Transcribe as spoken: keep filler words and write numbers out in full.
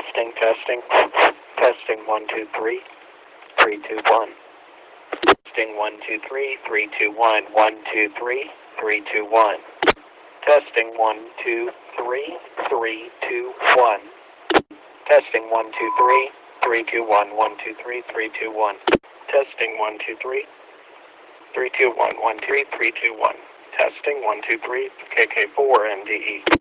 Testing, testing. Testing one, two, three. Three, two, one. Testing one, two, three. Three, two, one. One, two, three. Three, two, one. Testing one, two, three. Three, two, one. Testing one, two, three. Three, two, one. One, two, three. Three, two, one. Testing one, two, three. Three, two, one. One, three. Three, two, one. Testing one, two, three. K K four M D E.